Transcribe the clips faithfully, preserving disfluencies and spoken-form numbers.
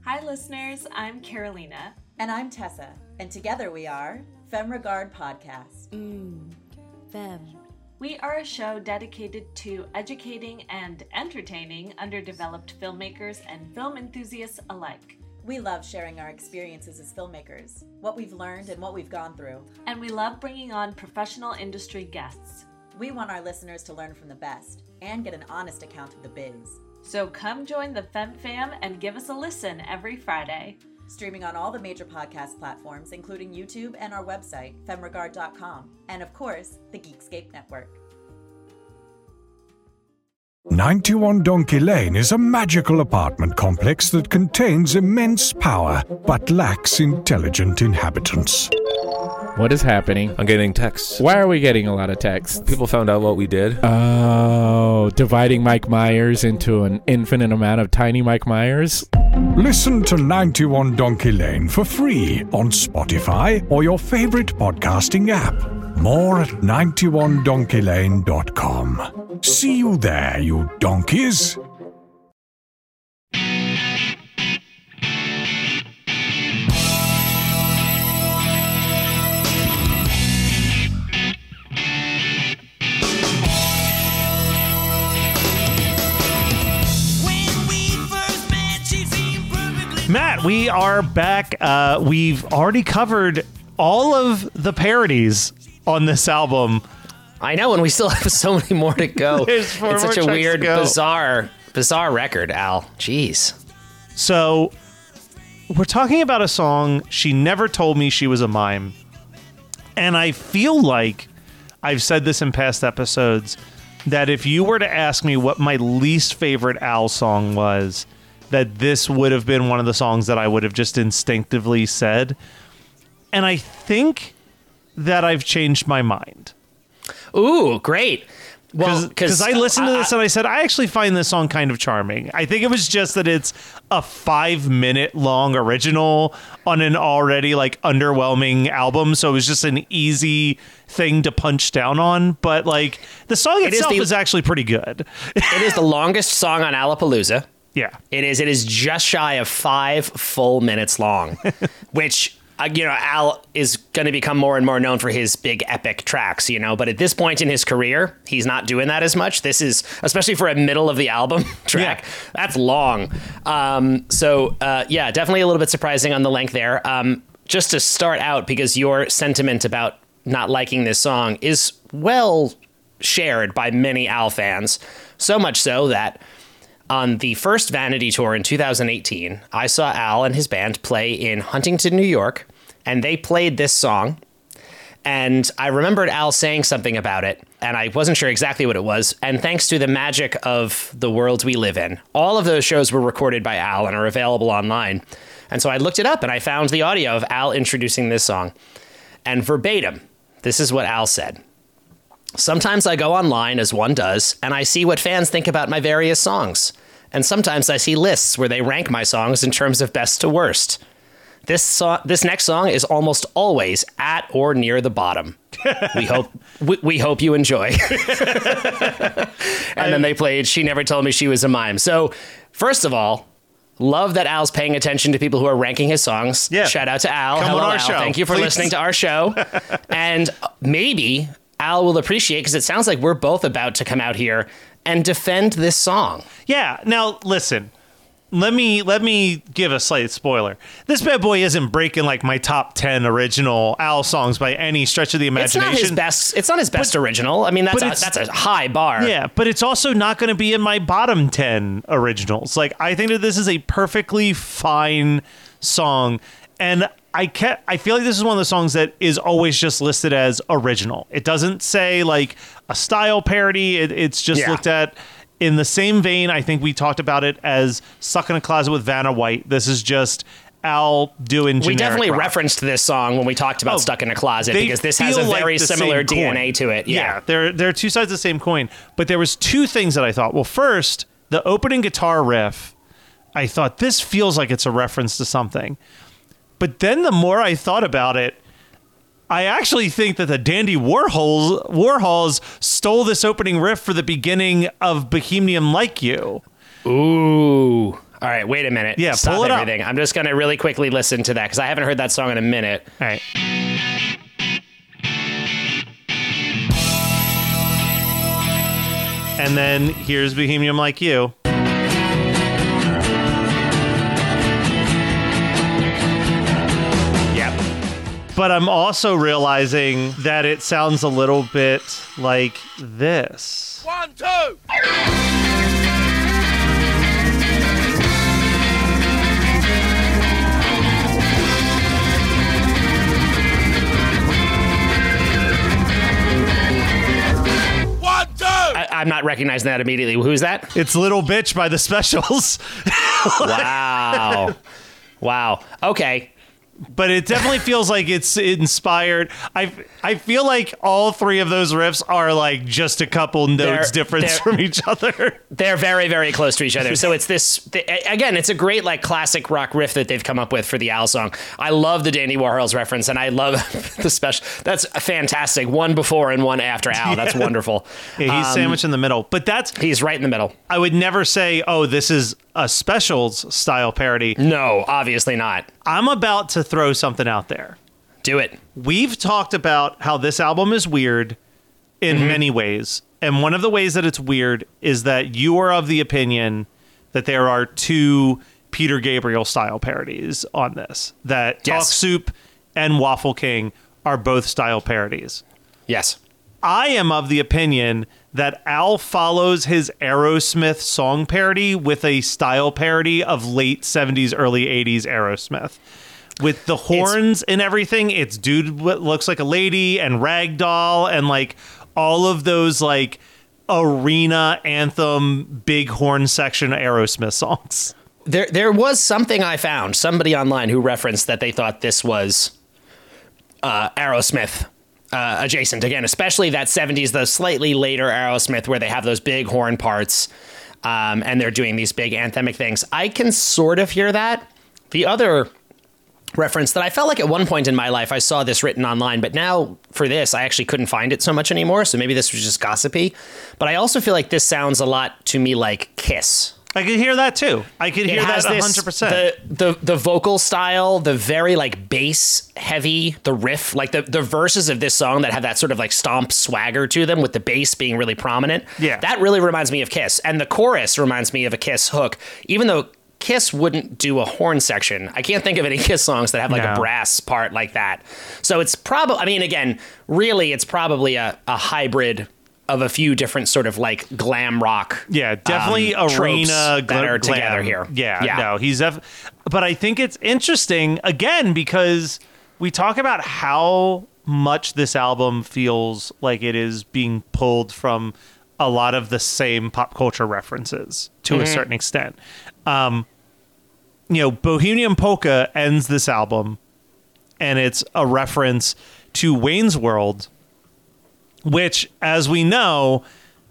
Hi listeners, I'm Carolina. And I'm Tessa, and together we are Femme Regard Podcast. Mmm, Femme. We are a show dedicated to educating and entertaining underdeveloped filmmakers and film enthusiasts alike. We love sharing our experiences as filmmakers, what we've learned and what we've gone through. And we love bringing on professional industry guests. We want our listeners to learn from the best and get an honest account of the biz. So come join the Femme Fam and give us a listen every Friday. Streaming on all the major podcast platforms, including YouTube and our website, femme regard dot com, and of course, the Geekscape Network. ninety-one Donkey Lane is a magical apartment complex that contains immense power, but lacks intelligent inhabitants. What is happening? I'm getting texts. Why are we getting a lot of texts? People found out what we did. Oh, dividing Mike Myers into an infinite amount of tiny Mike Myers? Listen to ninety-one Donkey Lane for free on Spotify or your favorite podcasting app. More at ninety-one donkey lane dot com. See you there, you donkeys. Matt, we are back. Uh, we've already covered all of the parodies on this album. I know, and we still have so many more to go. There's four it's more such a tracks weird, to go. bizarre, bizarre record, Al. Jeez. So, we're talking about a song, She Never Told Me She Was a Mime. And I feel like I've said this in past episodes, that if you were to ask me what my least favorite Al song was, that this would have been one of the songs that I would have just instinctively said. And I think that I've changed my mind. Ooh, great. Well, because I listened to this and I said, I actually find this song kind of charming. I think it was just that it's a five minute long original on an already like underwhelming album. So it was just an easy thing to punch down on. But like the song It is itself the- is actually pretty good. It is the longest song on Alapalooza. Yeah. It is. It is just shy of five full minutes long, which, uh, you know, Al is going to become more and more known for his big epic tracks, you know, but at this point in his career, he's not doing that as much. This is, especially for a middle of the album track, Yeah. that's long. Um, so, uh, yeah, definitely a little bit surprising on the length there. Um, just to start out, because your sentiment about not liking this song is well shared by many Al fans, so much so that on the first Vanity tour in two thousand eighteen, I saw Al and his band play in Huntington, New York, and they played this song. And I remembered Al saying something about it, and I wasn't sure exactly what it was. And thanks to the magic of the world we live in, all of those shows were recorded by Al and are available online. And so I looked it up, and I found the audio of Al introducing this song. And verbatim, this is what Al said. Sometimes I go online, as one does, and I see what fans think about my various songs. And sometimes I see lists where they rank my songs in terms of best to worst. This song, this next song is almost always at or near the bottom. We hope we, we hope you enjoy. And then they played She Never Told Me She Was a Mime. So, first of all, love that Al's paying attention to people who are ranking his songs. Yeah. Shout out to Al. Come Hello, on our Al. show, Thank you for please. listening to our show. And maybe Al will appreciate, because it sounds like we're both about to come out here and defend this song. Yeah. Now, listen. Let me let me give a slight spoiler. This bad boy isn't breaking like my top ten original Al songs by any stretch of the It's imagination. not his best. It's not his best original. I mean, that's but a, it's- that's a high bar. Yeah, but it's also not going to be in my bottom ten originals. Like, I think that this is a perfectly fine song, and I ca I feel like this is one of the songs that is always just listed as original. It doesn't say like a style parody. It, it's just Yeah. looked at in the same vein. I think we talked about it as Stuck in a Closet with Vanna White. This is just Al doing generic We definitely rock. referenced this song when we talked about Oh, Stuck in a Closet, they because this has a feel like very the similar same D N A coin. to it. Yeah. Yeah, they're they're two sides of the same coin. But there was two things that I thought. Well, first, the opening guitar riff, I thought this feels like it's a reference to something. But then the more I thought about it, I actually think that the Dandy Warhols Warhols stole this opening riff for the beginning of Bohemian Like You. Ooh. All right, wait a minute. Yeah, Stop pull it up. everything. I'm just going to really quickly listen to that because I haven't heard that song in a minute. All right. And then here's Bohemian Like You. Yep. But I'm also realizing that it sounds a little bit like this. One, two. One, two. I, I'm not recognizing that immediately. Who's that? It's Little Bitch by the Specials. Wow. Wow. Okay. But it definitely feels like it's inspired. I I feel like all three of those riffs are like just a couple notes They're- difference they're- from each other. They're very, very close to each other. So it's this, th- again, it's a great like classic rock riff that they've come up with for the Al song. I love the Dandy Warhols reference and I love the special. That's fantastic. One before and one after Al. That's wonderful. Yeah, he's Um, sandwiched in the middle. But that's, He's right in the middle. I would never say, oh, this is a Specials style parody. No, obviously not. I'm about to throw something out there. Do it. We've talked about how this album is weird in Mm-hmm. many ways. And one of the ways that it's weird is that you are of the opinion that there are two Peter Gabriel style parodies on this. That Talk Yes. Soup and Waffle King are both style parodies. Yes. I am of the opinion that Al follows his Aerosmith song parody with a style parody of late seventies, early eighties Aerosmith. With the horns and everything, it's Dude What Looks Like a Lady and Ragdoll and like all of those like arena anthem big horn section Aerosmith songs. There, there was something I found. Somebody online who referenced that they thought this was uh, Aerosmith uh, adjacent. Again, especially that seventies, the slightly later Aerosmith where they have those big horn parts um, and they're doing these big anthemic things. I can sort of hear that. The other reference that I felt like at one point in my life I saw this written online, but now for this I actually couldn't find it so much anymore. So maybe this was just gossipy. But I also feel like this sounds a lot to me like Kiss. I could hear that too. I could hear It that has one this, hundred percent. the, the the vocal style, the very like bass heavy, the riff, like the, the verses of this song that have that sort of like stomp swagger to them with the bass being really prominent. Yeah. That really reminds me of Kiss. And the chorus reminds me of a Kiss hook, even though Kiss wouldn't do a horn section. I can't think of any Kiss songs that have like No. a brass part like that. So it's probably, I mean, again, really, it's probably a, a hybrid of a few different sort of like glam rock. Yeah, definitely um, tropes arena that gla- are glam. together here. Yeah, Yeah. no, he's def- but I think it's interesting again because we talk about how much this album feels like it is being pulled from a lot of the same pop culture references to Mm-hmm. a certain extent. Um, you know, Bohemian Polka ends this album, and it's a reference to Wayne's World, which, as we know,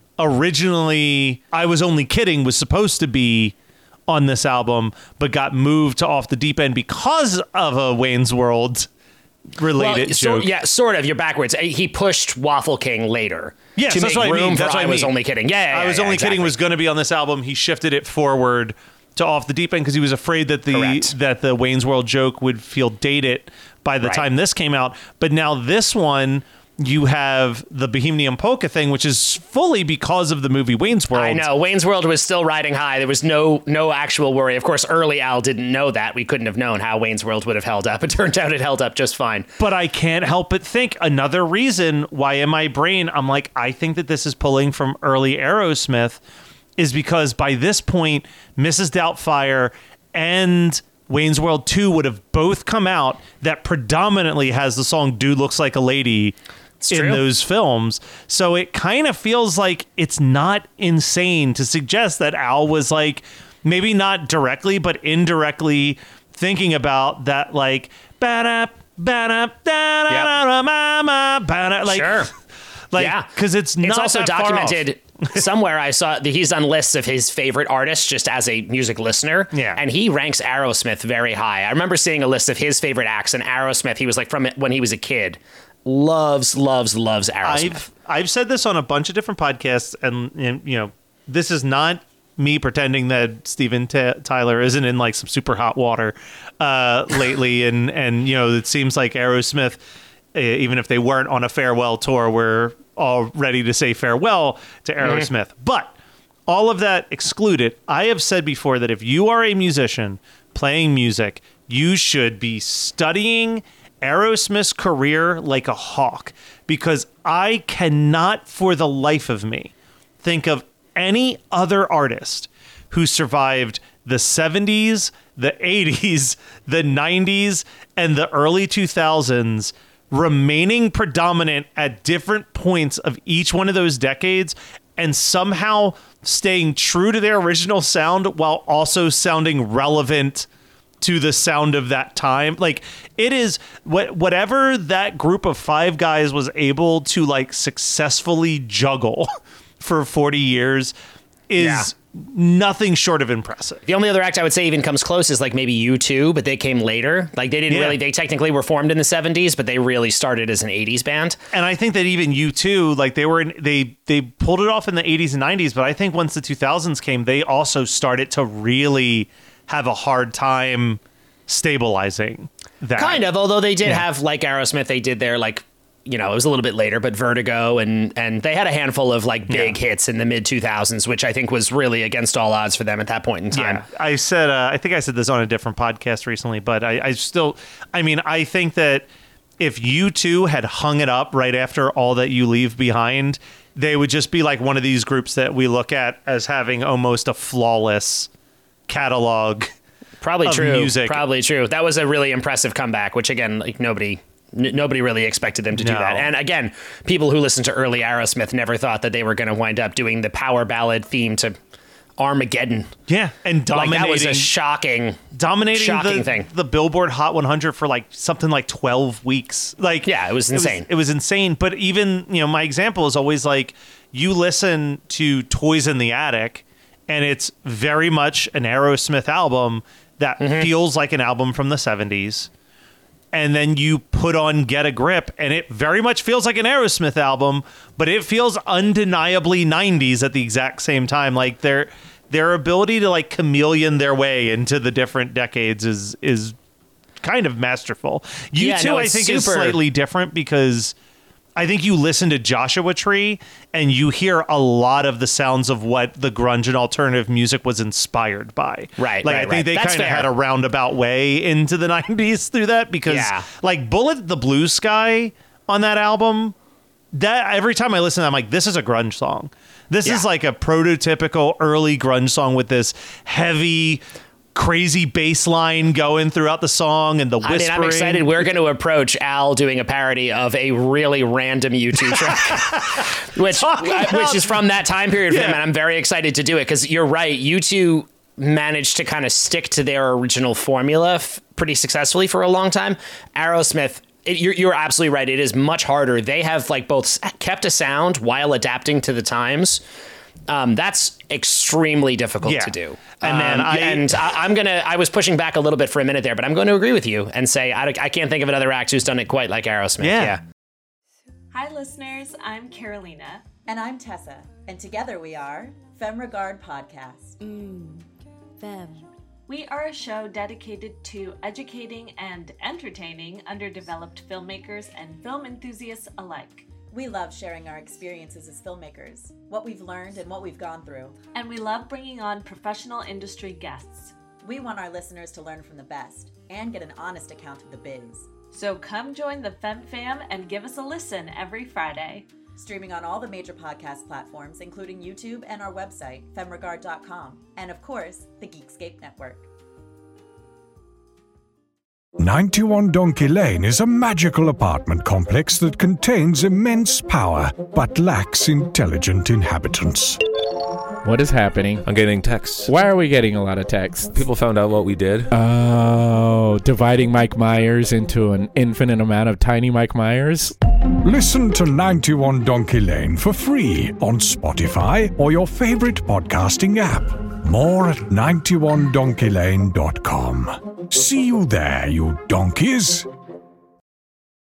originally I Was Only Kidding was supposed to be on this album, but got moved to Off the Deep End because of a Wayne's World related Well, so- joke. yeah, sort of. You're backwards. He pushed Waffle King later. Yes, to that's make what I room mean. for That's what I I was mean. only kidding. Yeah, yeah, I Was yeah, Only exactly. Kidding was going to be on this album. He shifted it forward to Off the Deep End because he was afraid that the Correct. that the Wayne's World joke would feel dated by the Right. time this came out. But now this one, you have the Bohemian Polka thing, which is fully because of the movie Wayne's World. I know. Wayne's World was still riding high. There was no no actual worry. Of course, early Al didn't know that. We couldn't have known how Wayne's World would have held up. It turned out it held up just fine. But I can't help but think another reason why in my brain I'm like, I think that this is pulling from early Aerosmith is because by this point, Missus Doubtfire and Wayne's World two would have both come out that predominantly has the song Dude Looks Like a Lady in true. those films. So it kind of feels like it's not insane to suggest that Al was like, maybe not directly, but indirectly thinking about that, like, ba-da, ba-da, da-da, ma-ma, ba-da, like, Sure. like, Yeah. because it's not It's also that far off. documented somewhere. I saw that he's done lists of his favorite artists just as a music listener. Yeah. And he ranks Aerosmith very high. I remember seeing a list of his favorite acts, and Aerosmith, he was like from when he was a kid, loves, loves, loves Aerosmith. I've I've said this on a bunch of different podcasts, and, and you know, this is not me pretending that Steven T- Tyler isn't in like some super hot water uh, lately, and and you know it seems like Aerosmith, uh, even if they weren't on a farewell tour, we're all ready to say farewell to Aerosmith. Mm-hmm. But all of that excluded, I have said before that if you are a musician playing music, you should be studying Aerosmith's career like a hawk, because I cannot for the life of me think of any other artist who survived the seventies, the eighties, the nineties, and the early two thousands, remaining predominant at different points of each one of those decades and somehow staying true to their original sound while also sounding relevant to the sound of that time. Like, it is what whatever that group of five guys was able to like successfully juggle for forty years is yeah. nothing short of impressive. The only other act I would say even comes close is like maybe U two, but they came later. Like they didn't yeah. really, they technically were formed in the seventies, but they really started as an eighties band. And I think that even U two, like they were, in, they, they pulled it off in the eighties and nineties, but I think once the two thousands came, they also started to really have a hard time stabilizing that. Kind of, although they did yeah. have, like Aerosmith, they did their like, you know, it was a little bit later, but Vertigo, and and they had a handful of like big yeah. hits in the mid two thousands, which I think was really against all odds for them at that point in time. Yeah, I said, uh, I think I said this on a different podcast recently, but I, I still, I mean, I think that if U two had hung it up right after All That You Leave Behind, they would just be like one of these groups that we look at as having almost a flawless catalog. Probably of true. Music. Probably true. That was a really impressive comeback, which again, like nobody, n- nobody really expected them to no. do that. And again, people who listened to early Aerosmith never thought that they were going to wind up doing the power ballad theme to Armageddon. Yeah, and dominating. Like that was a shocking, dominating shocking the, thing. The Billboard Hot one hundred for like something like twelve weeks. Like, yeah, it was insane. It was, it was insane. But even, you know, my example is always like, you listen to Toys in the Attic, and it's very much an Aerosmith album that mm-hmm. feels like an album from the seventies. And then you put on Get a Grip, and it very much feels like an Aerosmith album, but it feels undeniably nineties at the exact same time. Like their their ability to like chameleon their way into the different decades is is kind of masterful. You yeah, two, no, I think, super... is slightly different because I think you listen to Joshua Tree and you hear a lot of the sounds of what the grunge and alternative music was inspired by. Right, like right, I think right. they kind of had a roundabout way into the nineties through that because yeah. like Bullet the Blue Sky on that album, that every time I listen to that, I'm like, this is a grunge song. This yeah. is like a prototypical early grunge song with this heavy, crazy bass line going throughout the song and the whispering. I mean, I'm excited. We're going to approach Al doing a parody of a really random U two track, which about, which is from that time period for yeah. them, and I'm very excited to do it because you're right. U two managed to kind of stick to their original formula f- pretty successfully for a long time. Aerosmith, it, you're, you're absolutely right. It is much harder. They have like both kept a sound while adapting to the times. Um, that's extremely difficult yeah. to do. And then um, I, and I, I'm gonna. I was pushing back a little bit for a minute there, but I'm going to agree with you and say I, I can't think of another act who's done it quite like Aerosmith. Yeah. yeah. Hi, listeners. I'm Carolina. And I'm Tessa. And together we are Femme Regard Podcast. Mm, Femme. We are a show dedicated to educating and entertaining underdeveloped filmmakers and film enthusiasts alike. We love sharing our experiences as filmmakers, what we've learned and what we've gone through. And we love bringing on professional industry guests. We want our listeners to learn from the best and get an honest account of the biz. So come join the Femme Fam and give us a listen every Friday. Streaming on all the major podcast platforms, including YouTube and our website, femme regard dot com. And of course, the Geekscape Network. ninety-one Donkey Lane is a magical apartment complex that contains immense power but lacks intelligent inhabitants. What is happening? I'm getting texts. Why are we getting a lot of texts? People found out what we did. Oh, dividing Mike Myers into an infinite amount of tiny Mike Myers? Listen to ninety-one Donkey Lane for free on Spotify or your favorite podcasting app. More at ninety-one donkey lane dot com. See you there, you donkeys.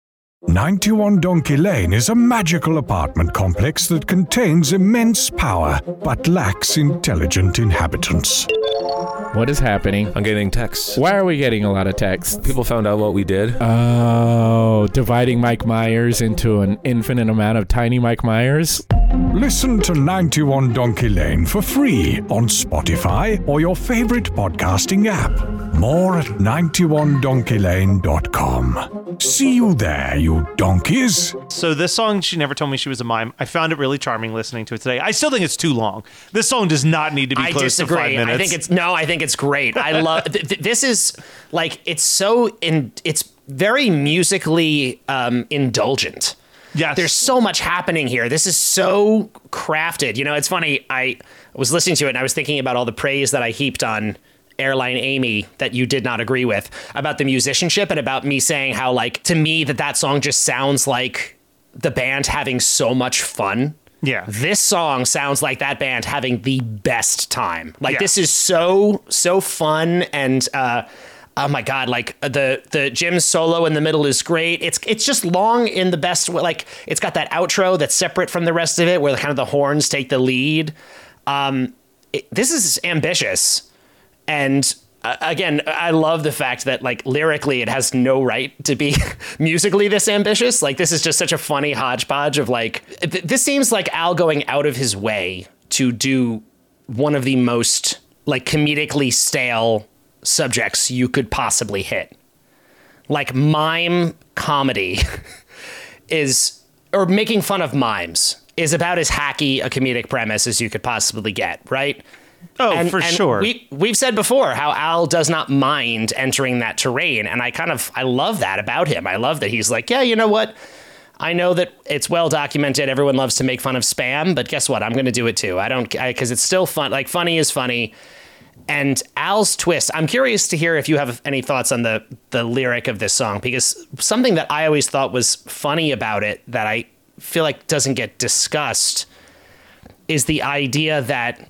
ninety-one Donkey Lane is a magical apartment complex that contains immense power but lacks intelligent inhabitants. What is happening? I'm getting texts. Why are we getting a lot of texts? People found out what we did. Oh, dividing Mike Myers into an infinite amount of tiny Mike Myers? Listen to ninety-one Donkey Lane for free on Spotify or your favorite podcasting app. More at ninety-one donkey lane dot com. See you there, you donkeys. So this song, She Never Told Me She Was a Mime, I found it really charming listening to it today. I still think it's too long. This song does not need to be I close disagree. to five minutes. I think it's no. I think it's great. I love th- th- this. Is like it's so in. It's very musically um, indulgent. Yes. There's so much happening here. This is so crafted. You know, it's funny. I was listening to it and I was thinking about all the praise that I heaped on Airline Amy that you did not agree with about the musicianship and about me saying how, like, to me that that song just sounds like the band having so much fun. Yeah. This song sounds like that band having the best time. Like, Yeah. this is so, so fun. And, uh, oh my God, like the, the Jim's solo in the middle is great. It's, it's just long in the best way. Like, it's got that outro that's separate from the rest of it where kind of the horns take the lead. Um, it, this is ambitious. And uh, again, I love the fact that, like, lyrically, it has no right to be musically this ambitious. Like, this is just such a funny hodgepodge of, like, th- this seems like Al going out of his way to do one of the most, like, comedically stale subjects you could possibly hit. Like, mime comedy is, or making fun of mimes is about as hacky a comedic premise as you could possibly get, right? Oh, And- for and sure. We, we've said before how Al does not mind entering that terrain. And I kind of, I love that about him. I love that he's like, yeah, you know what? I know that it's well documented. Everyone loves to make fun of spam, but guess what? I'm going to do it too. I don't, because it's still fun. Like, funny is funny. And Al's twist, I'm curious to hear if you have any thoughts on the, the lyric of this song, because something that I always thought was funny about it that I feel like doesn't get discussed is the idea that,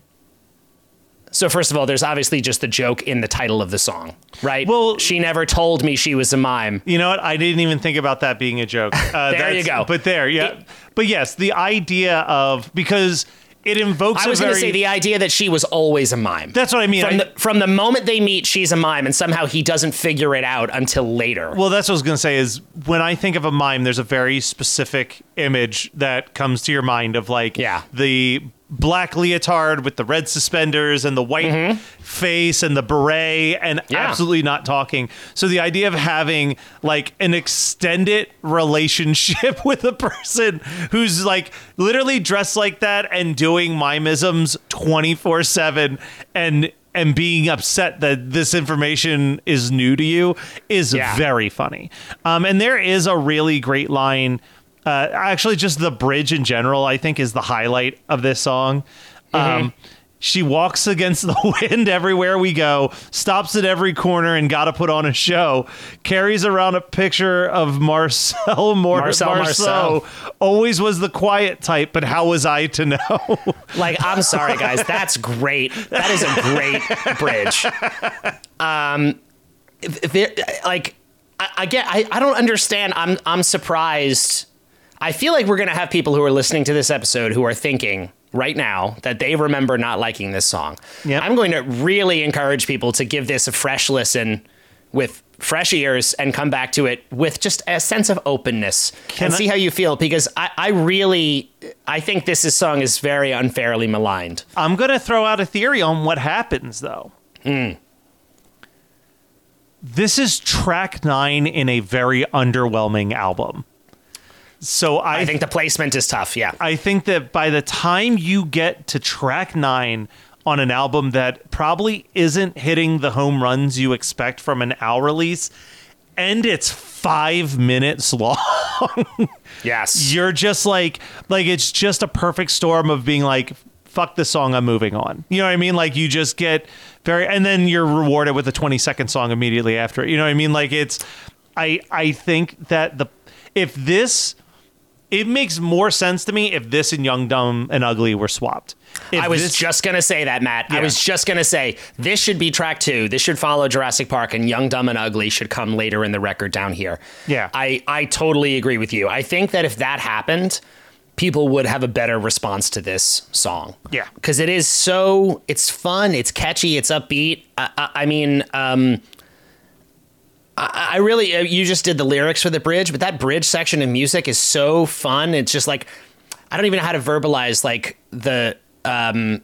so first of all, there's obviously just the joke in the title of the song, right? Well- she never told me she was a mime. You know what? I didn't even think about that being a joke. Uh, There that's- you go. But there, yeah. It- but yes, the idea of, because it invokes I was a going very... to say the idea that she was always a mime. That's what I mean. From, I- the, from the moment they meet, she's a mime, and somehow he doesn't figure it out until later. Well, that's what I was going to say is when I think of a mime, there's a very specific image that comes to your mind of, like, Yeah. the black leotard with the red suspenders and the white face and the beret and Yeah. absolutely not talking. So the idea of having, like, an extended relationship with a person who's, like, literally dressed like that and doing mimeisms twenty-four seven and and being upset that this information is new to you is Yeah. very funny. Um, and there is a really great line. Uh, actually, just the bridge in general, I think, is the highlight of this song. Um, she walks against the wind everywhere we go, stops at every corner and got to put on a show, carries around a picture of Marcel Mor- Marcel Marceau. Marceau. Always was the quiet type, but how was I to know? Like, I'm sorry, guys. That's great. That is a great bridge. Um, there, like, I, I get. I, I don't understand. I'm I'm surprised. I feel like we're gonna have people who are listening to this episode who are thinking right now that they remember not liking this song. Yep. I'm going to really encourage people to give this a fresh listen with fresh ears and come back to it with just a sense of openness Can and I- see how you feel, because I, I really I think this is, song is very unfairly maligned. I'm going to throw out a theory on what happens, though. This is track nine in a very underwhelming album. So I, I think the placement is tough. Yeah. I think that by the time you get to track nine on an album that probably isn't hitting the home runs you expect from an Al release, and it's five minutes long, Yes. you're just like, like it's just a perfect storm of being like, fuck this song, I'm moving on. You know what I mean? Like, you just get very, and then you're rewarded with a twenty second song immediately after it. You know what I mean? Like, it's, I, I think that the, if this it makes more sense to me if this and Young, Dumb, and Ugly were swapped. If I was this- just going to say that, Matt. Yeah. I was just going to say this should be track two. This should follow Jurassic Park, and Young, Dumb, and Ugly should come later in the record down here. Yeah. I, I totally agree with you. I think that if that happened, people would have a better response to this song. Yeah. Because it is so, it's fun, it's catchy, it's upbeat. I, I, I mean, um, I, I really, you just did the lyrics for the bridge, but that bridge section of music is so fun. It's just like, I don't even know how to verbalize like the, um,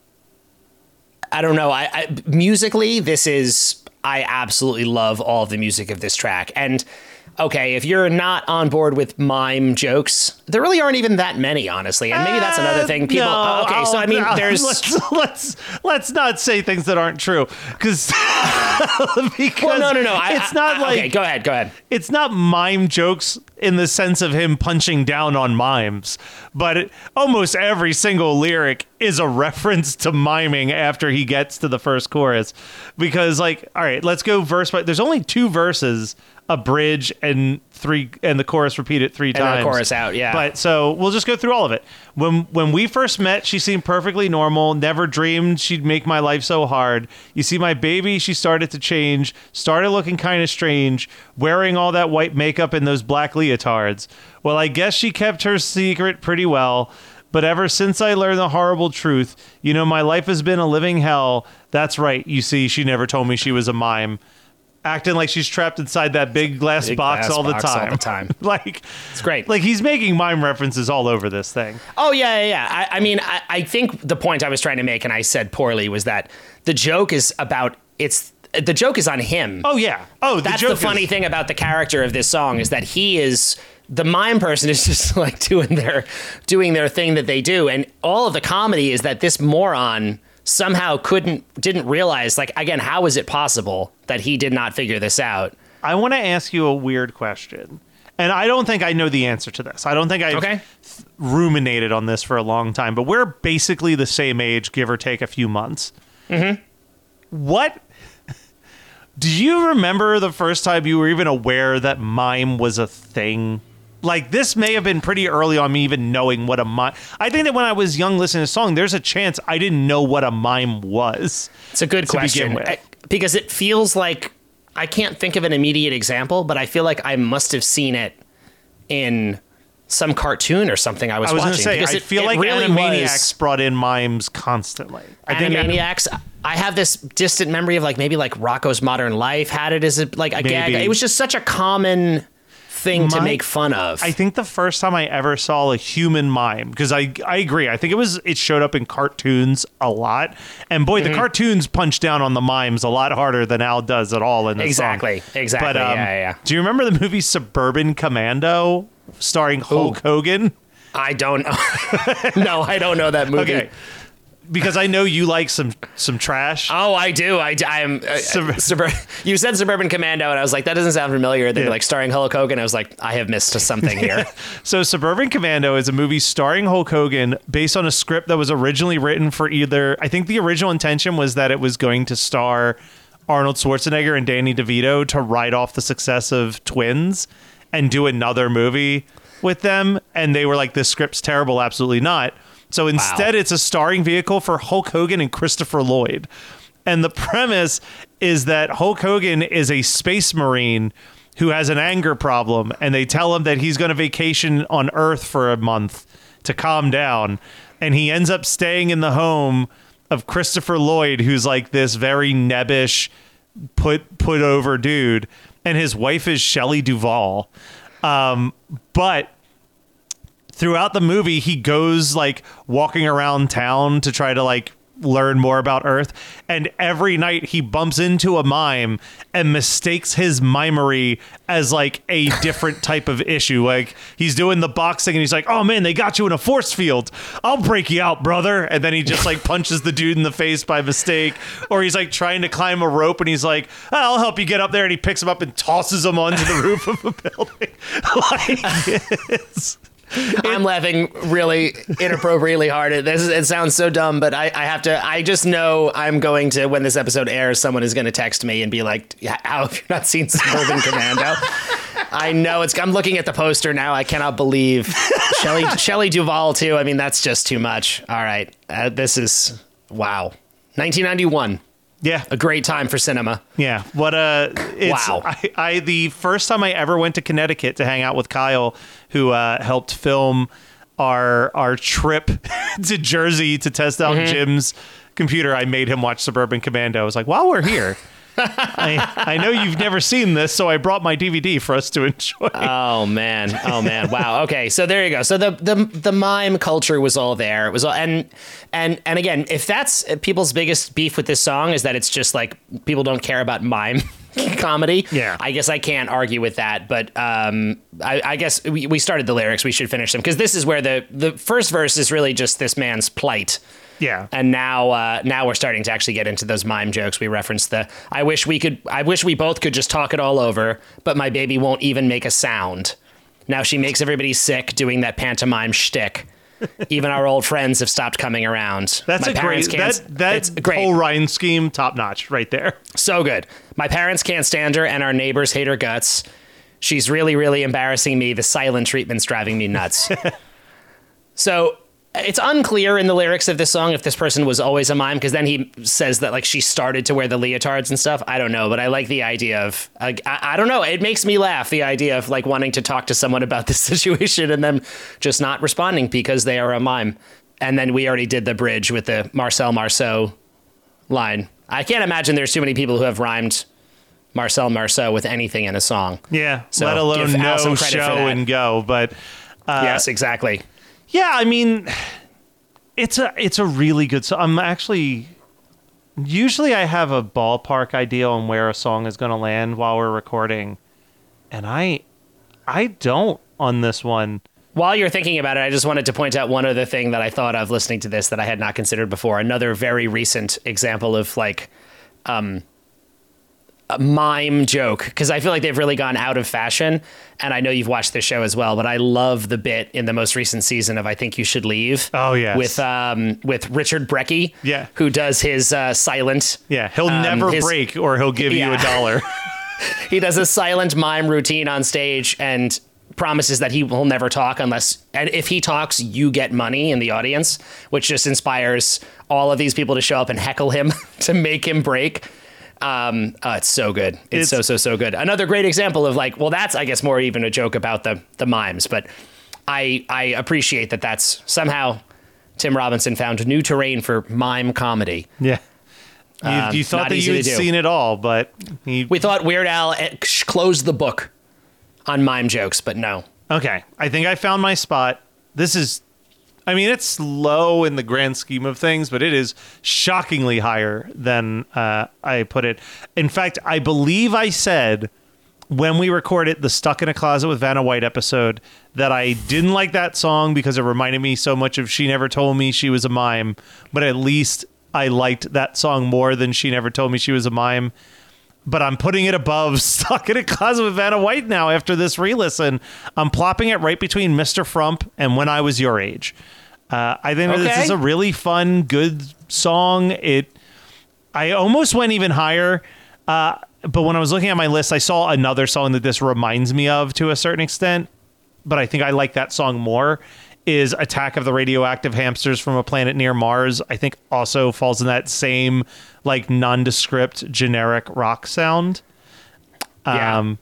I don't know. I, I musically, this is, I absolutely love all of the music of this track. And okay, if you're not on board with mime jokes, there really aren't even that many, honestly. And maybe that's another thing. People. No, oh, okay, so I mean, I'll- there's. let's let's let's not say things that aren't true, because because Well, no, no, no. I, it's not I, like Okay, go ahead. Go ahead. it's not mime jokes in the sense of him punching down on mimes, but it, almost every single lyric is a reference to miming after he gets to the first chorus. Because, like, all right, let's go verse by. There's only two verses, a bridge, and three, and the chorus repeated three And times. the chorus out, yeah. But so we'll just go through all of it. When when we first met, she seemed perfectly normal. Never dreamed she'd make my life so hard. You see, my baby, she started to change. Started looking kind of strange, wearing all that white makeup and those black leotards. Well, I guess she kept her secret pretty well. But ever since I learned the horrible truth, you know, my life has been a living hell. That's right. You see, she never told me she was a mime. Acting like she's trapped inside that big glass Big box, glass all, box the all time. the time. Like, It's great. Like, he's making mime references all over this thing. Oh, yeah, yeah, yeah. I, I mean, I, I think the point I was trying to make, and I said poorly, was that the joke is about, it's, the joke is on him. Oh, yeah. Oh, the That's joke the funny is, thing about the character of this song is that he is, the mime person is just like doing their, doing their thing that they do. And all of the comedy is that this moron somehow couldn't, didn't realize, like, again, how is it possible that he did not figure this out? I want to ask you a weird question. And I don't think I know the answer to this. I don't think I've Okay. th- ruminated on this for a long time, but we're basically the same age, give or take a few months. Mm-hmm. What? Do you remember the first time you were even aware that mime was a thing? Like, this may have been pretty early on me even knowing what a mime... I think that when I was young listening to a song, there's a chance I didn't know what a mime was. It's a good to begin question. with. I- because it feels like, I can't think of an immediate example, but I feel like I must have seen it in some cartoon or something I was, I was going watching. to say, because I it- feel it like really Animaniacs was- brought in mimes constantly. I think Animaniacs. I have this distant memory of like maybe like Rocco's Modern Life had it as a, like a gag. Maybe. It was just such a common thing to My- make fun of. I think the first time I ever saw a human mime, because I I agree, I think it was it showed up in cartoons a lot, and boy, Mm-hmm. the cartoons punch down on the mimes a lot harder than Al does at all in the Exactly, song. exactly, But, um, yeah, yeah. Do you remember the movie Suburban Commando starring Hulk Hogan? I don't know. No, I don't know that movie. Okay. Because I know you like some some trash. Oh, I do. I, I am. Uh, Sub- Subur- you said Suburban Commando, and I was like, that doesn't sound familiar. Then Yeah. like starring Hulk Hogan. I was like, I have missed something here. So Suburban Commando is a movie starring Hulk Hogan based on a script that was originally written for either, I think the original intention was that it was going to star Arnold Schwarzenegger and Danny DeVito to ride off the success of Twins and do another movie with them. And they were like, this script's terrible. Absolutely not. So instead, it's a starring vehicle for Hulk Hogan and Christopher Lloyd. And the premise is that Hulk Hogan is a space marine who has an anger problem, and they tell him that he's going to vacation on Earth for a month to calm down. And he ends up staying in the home of Christopher Lloyd, who's like this very nebbish, put put over dude. And his wife is Shelley Duvall. Um, but throughout the movie, he goes like walking around town to try to like learn more about Earth. And every night he bumps into a mime and mistakes his mimery as like a different type of issue. Like he's doing the boxing and he's like, oh man, they got you in a force field. I'll break you out, brother. And then he just like punches the dude in the face by mistake. Or he's like trying to climb a rope and he's like, oh, I'll help you get up there. And he picks him up and tosses him onto the roof of a building. Like it's... I'm laughing really inappropriately hard. It, this is, it sounds so dumb, but I, I have to. I just know I'm going to, when this episode airs, someone is going to text me and be like, "How have you not seen Suburban Commando?" I know it's. I'm looking at the poster now. I cannot believe Shelley Shelley Duvall too. I mean, that's just too much. All right, uh, this is wow. nineteen ninety-one. Yeah, a great time for cinema. Yeah, what a it's, wow. I, I the first time I ever went to Connecticut to hang out with Kyle, who uh, helped film our our trip to Jersey to test out Mm-hmm. Jim's computer. I made him watch Suburban Commando. I was like, while we're here. I, I know you've never seen this, so I brought my D V D for us to enjoy. Oh man, oh man, wow. Okay, so there you go. So the the the mime culture was all there. It was all, and and and again, if that's people's biggest beef with this song is that it's just like people don't care about mime comedy. Yeah, I guess I can't argue with that. But um, I, I guess we we started the lyrics. We should finish them because this is where the the first verse is really just this man's plight. Yeah. And now uh, now we're starting to actually get into those mime jokes. We referenced the, I wish we could, I wish we both could just talk it all over, but my baby won't even make a sound. Now she makes everybody sick doing that pantomime shtick. Even our old friends have stopped coming around. That's my a great, can't, that, that it's great. whole rhyme scheme, top notch right there. So good. My parents can't stand her and our neighbors hate her guts. She's really, really embarrassing me. The silent treatment's driving me nuts. So... It's unclear in the lyrics of this song if this person was always a mime, because then he says that like she started to wear the leotards and stuff. I don't know, but I like the idea of, uh, I, I don't know, it makes me laugh, the idea of like wanting to talk to someone about this situation and them just not responding because they are a mime. And then we already did the bridge with the Marcel Marceau line. I can't imagine there's too many people who have rhymed Marcel Marceau with anything in a song. Yeah, so let alone give Al some no credit show for that. and go. But uh, yes, exactly. Yeah, I mean, it's a it's a really good song. I'm actually usually I have a ballpark idea on where a song is going to land while we're recording, and I I don't on this one. While you're thinking about it, I just wanted to point out one other thing that I thought of listening to this that I had not considered before. Another very recent example of like um, a mime joke, because I feel like they've really gone out of fashion. And I know you've watched this show as well, but I love the bit in the most recent season of I Think You Should Leave. Oh, yes. With um, with Richard Brecky, yeah, who does his uh, silent. Yeah, he'll um, never his, break or he'll give yeah. you a dollar. He does a silent mime routine on stage and promises that he will never talk unless, and if he talks, you get money in the audience, which just inspires all of these people to show up and heckle him to make him break. Um, oh, it's so good. It's, it's so, so, so good. Another great example of like, well, that's, I guess, more even a joke about the, the mimes, but I, I appreciate that that's somehow Tim Robinson found new terrain for mime comedy. Yeah. You, Um, you thought not that easy you to had do. seen it all, but he... We thought Weird Al eh, closed the book on mime jokes, but no. Okay, I think I found my spot. This is, I mean, it's low in the grand scheme of things, but it is shockingly higher than uh, I put it. In fact, I believe I said when we recorded the Stuck in a Closet with Vanna White episode that I didn't like that song because it reminded me so much of She Never Told Me She Was a Mime, but at least I liked that song more than She Never Told Me She Was a Mime. But I'm putting it above Stuck in a Closet with Vanna White now after this re-listen. I'm plopping it right between Mister Frump and When I Was Your Age. Uh, I think that this Okay. is a really fun, good song. It, I almost went even higher, uh, but when I was looking at my list, I saw another song that this reminds me of to a certain extent, but I think I like that song more, is Attack of the Radioactive Hamsters from a Planet Near Mars. I think also falls in that same like nondescript generic rock sound. Yeah. Um,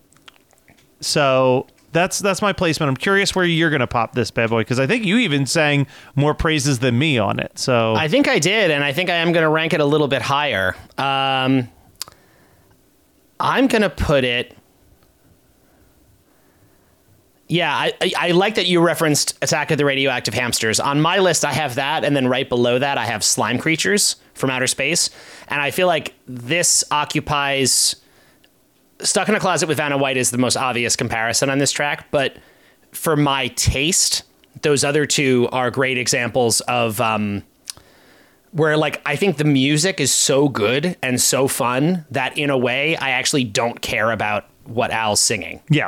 so that's that's my placement. I'm curious where you're going to pop this bad boy, because I think you even sang more praises than me on it. So I think I did, and I think I am going to rank it a little bit higher. Um, I'm going to put it... Yeah, I, I, I like that you referenced Attack of the Radioactive Hamsters. On my list, I have that, and then right below that, I have Slime Creatures from Outer Space. And I feel like this occupies... Stuck in a Closet with Vanna White is the most obvious comparison on this track, but for my taste, those other two are great examples of... Um, where, like, I think the music is so good and so fun that, in a way, I actually don't care about what Al's singing. yes.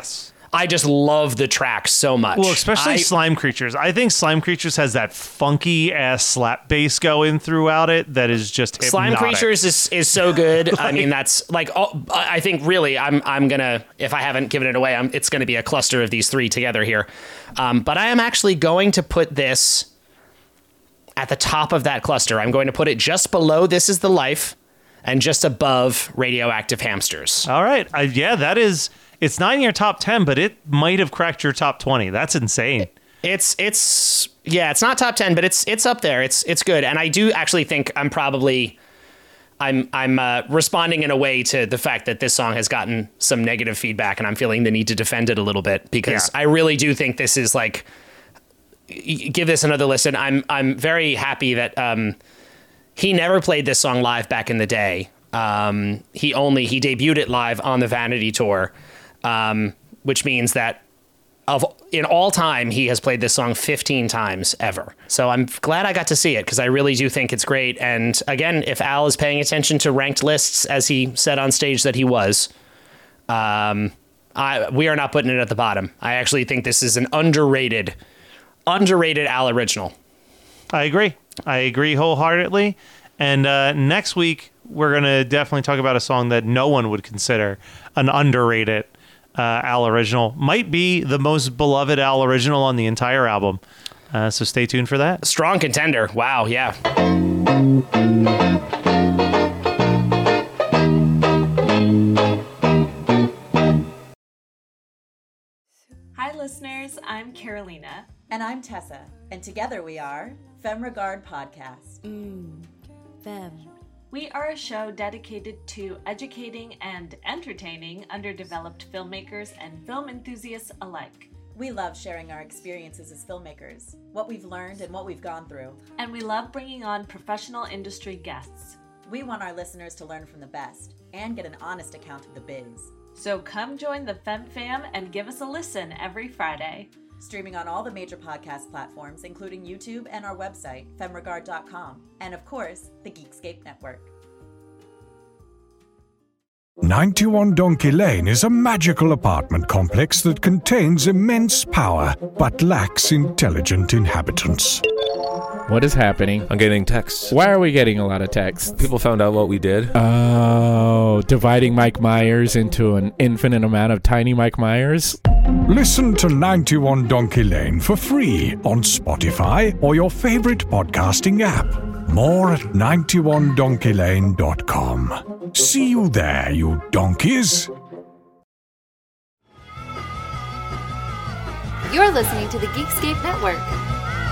I just love the track so much. Well, especially I, Slime Creatures. I think Slime Creatures has that funky ass slap bass going throughout it that is just Slime hypnotic. Creatures is, is so good. like, I mean, that's like, all, I think really I'm, I'm going to, if I haven't given it away, I'm, it's going to be a cluster of these three together here. Um, but I am actually going to put this at the top of that cluster. I'm going to put it just below This Is the Life and just above Radioactive Hamsters. All right. I, yeah, that is... It's not in your top ten, but it might have cracked your top twenty. That's insane. It's it's yeah, it's not top ten, but it's it's up there. It's it's good, and I do actually think I'm probably I'm I'm uh, responding in a way to the fact that this song has gotten some negative feedback, and I'm feeling the need to defend it a little bit because Yeah. I really do think this is like give this another listen. I'm I'm very happy that um, he never played this song live back in the day. Um, he only he debuted it live on the Vanity Tour. Um, which means that of in all time, he has played this song fifteen times ever. So I'm glad I got to see it because I really do think it's great. And again, if Al is paying attention to ranked lists, as he said on stage that he was, um, I, we are not putting it at the bottom. I actually think this is an underrated, underrated Al original. I agree. I agree wholeheartedly. And uh, next week, we're going to definitely talk about a song that no one would consider an underrated Uh, Al original. Might be the most beloved Al original on the entire album. Uh, so stay tuned for that. Strong contender. Wow. Yeah. Hi, listeners. I'm Carolina. And I'm Tessa. And together we are Femme Regard Podcast. Mmm. Femme. We are a show dedicated to educating and entertaining underdeveloped filmmakers and film enthusiasts alike. We love sharing our experiences as filmmakers, what we've learned and what we've gone through. And we love bringing on professional industry guests. We want our listeners to learn from the best and get an honest account of the biz. So come join the Femme Fam and give us a listen every Friday. Streaming on all the major podcast platforms, including YouTube and our website, femme regard dot com, and of course, the Geekscape Network. ninety-one Donkey Lane is a magical apartment complex that contains immense power but lacks intelligent inhabitants. What is happening? I'm getting texts. Why are we getting a lot of texts? People found out what we did. Oh, dividing Mike Myers into an infinite amount of tiny Mike Myers? Listen to ninety-one Donkey Lane for free on Spotify or your favorite podcasting app. More at ninety-one donkey lane dot com. See you there, you donkeys. You're listening to the Geekscape Network.